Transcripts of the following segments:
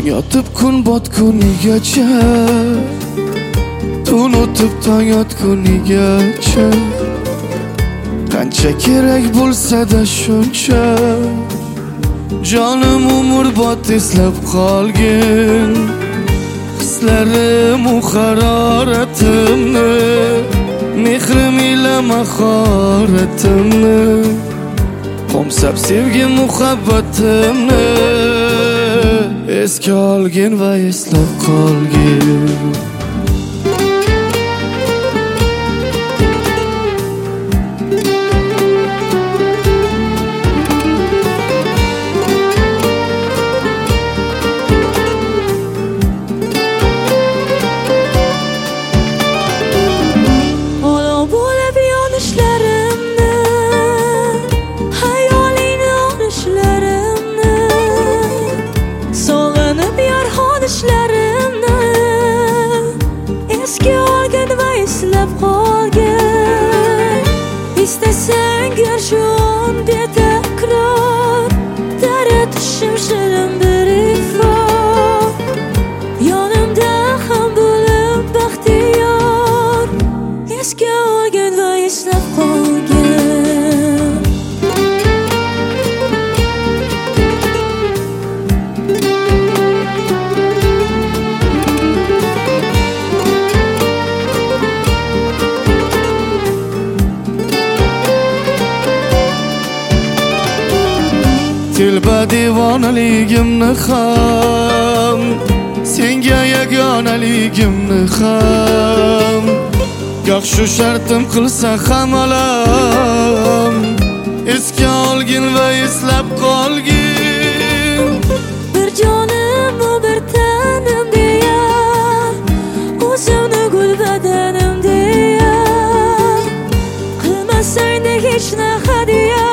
tong yotib kun botgunigacha, tun o'tib tong yotgunigacha, qancha kerak bo'lsa-da shuncha, jonim umrbod eslab qolgin hislarim u haroratimni, mehrim ila mahoratimni, qo'msab sevgi muhabbatimni esga olgin va eslab qolgin. Esga olgin va eslab qolgin. İstesang gör shu on betakror, taratishim shirin bir ifor, yonimda ham bo'lib baxtiyor. Esga olgin va eslab qolgin. Tilba devonaligimni ham, senga yagonaligimni ham, goh shu shartim qilsa ham alam, esga olgin va eslab qolgin. Bir jonim u bir tanim deya, o'zimni gul badanim deya, qilmasang-da hech na hadiya.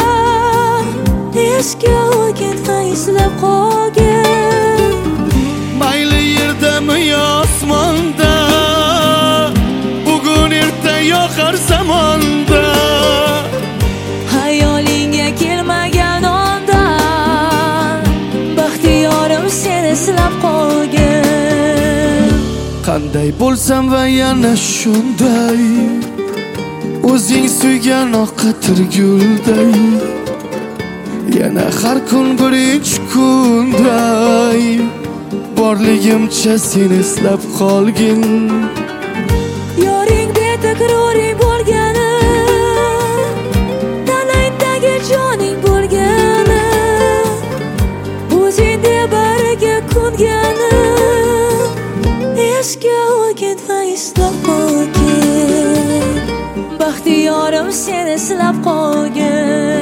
Esga olgin va eslab qolgin. Mayli yerdami yo osmonda, bugun erta yo har zamonda, Hayolingga kelmagan onda, baxtiyorim sen eslab qolgin. qanday bo'lsam va yana shunday, o'zing suygan oqatir gulday, yana har kun birinchi kunday, borligimcha sen eslab qolgin. Yoring betakroring bo'lgani, tanangdagi joning bo'lgani, o'zingda bariga ko'ngani, esga olgin va eslab qolgin. Baxtiyorim sen eslab qolgin.